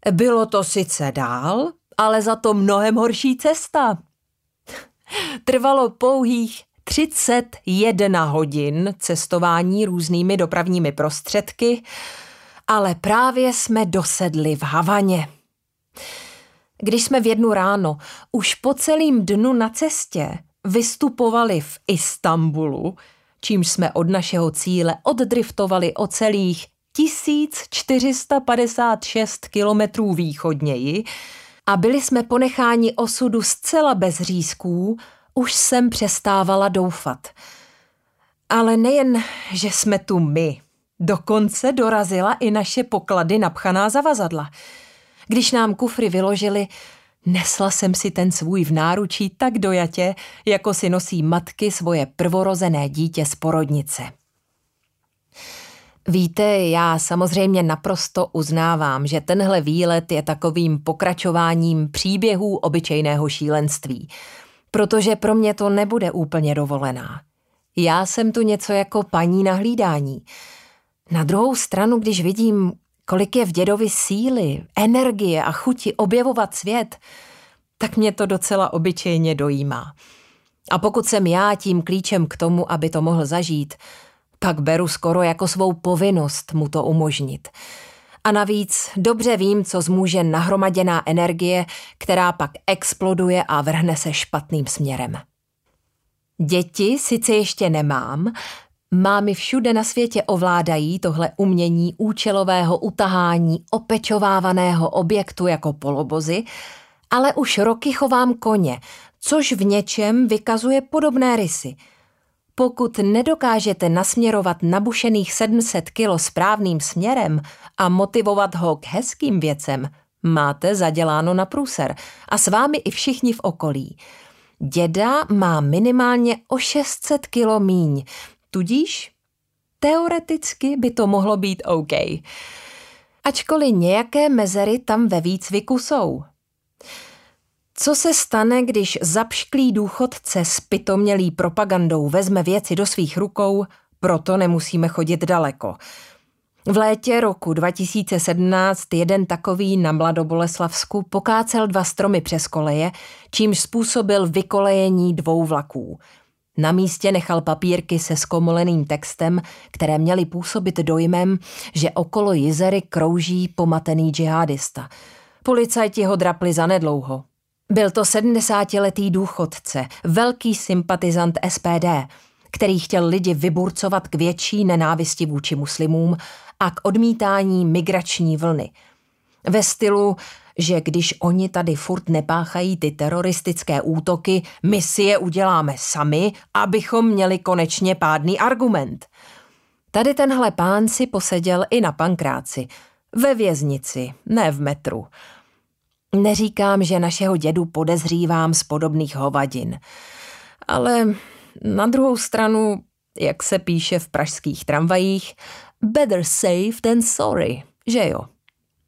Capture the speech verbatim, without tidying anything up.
Bylo to sice dál, ale za to mnohem horší cesta. Trvalo pouhých třicet jedna hodin cestování různými dopravními prostředky, ale právě jsme dosedli v Havaně. Když jsme v jednu ráno už po celým dnu na cestě vystupovali v Istanbulu, čímž jsme od našeho cíle oddriftovali o celých tisíc čtyři sta padesát šest kilometrů východněji a byli jsme ponecháni osudu zcela bez řízků, už jsem přestávala doufat. Ale nejen, že jsme tu my, dokonce dorazila i naše poklady napchaná zavazadla. Když nám kufry vyložili, nesla jsem si ten svůj v náručí tak dojatě, jako si nosí matky svoje prvorozené dítě z porodnice. Víte, já samozřejmě naprosto uznávám, že tenhle výlet je takovým pokračováním příběhů obyčejného šílenství, protože pro mě to nebude úplně dovolená. Já jsem tu něco jako paní na hlídání. Na druhou stranu, když vidím, kolik je v dědovi síly, energie a chuti objevovat svět, tak mě to docela obyčejně dojímá. A pokud jsem já tím klíčem k tomu, aby to mohl zažít, pak beru skoro jako svou povinnost mu to umožnit. A navíc dobře vím, co zmůže nahromaděná energie, která pak exploduje a vrhne se špatným směrem. Děti sice ještě nemám, mámy všude na světě ovládají tohle umění účelového utahání opečovávaného objektu jako polobozy, ale už roky chovám koně, což v něčem vykazuje podobné rysy. Pokud nedokážete nasměrovat nabušených sedm set kilo správným směrem a motivovat ho k hezkým věcem, máte zaděláno na průser a s vámi i všichni v okolí. Děda má minimálně o šest set kilo míň, tudíž teoreticky by to mohlo být OK. Ačkoliv nějaké mezery tam ve výcviku jsou. Co se stane, když zapšklý důchodce s pitomělý propagandou vezme věci do svých rukou, proto nemusíme chodit daleko. V létě roku dva tisíce sedmnáct jeden takový na Mladoboleslavsku pokácel dva stromy přes koleje, čímž způsobil vykolejení dvou vlaků. Na místě nechal papírky se zkomoleným textem, které měly působit dojmem, že okolo Jizery krouží pomatený džihadista. Policajti ho drapli zanedlouho. Byl to sedmdesátiletý důchodce, velký sympatizant S P D, který chtěl lidi vyburcovat k větší nenávisti vůči muslimům a k odmítání migrační vlny. Ve stylu, že když oni tady furt nepáchají ty teroristické útoky, my si je uděláme sami, abychom měli konečně pádný argument. Tady tenhle pán si poseděl i na Pankráci, ve věznici, ne v metru. Neříkám, že našeho dědu podezřívám z podobných hovadin, ale na druhou stranu, jak se píše v pražských tramvajích, better safe than sorry, že jo?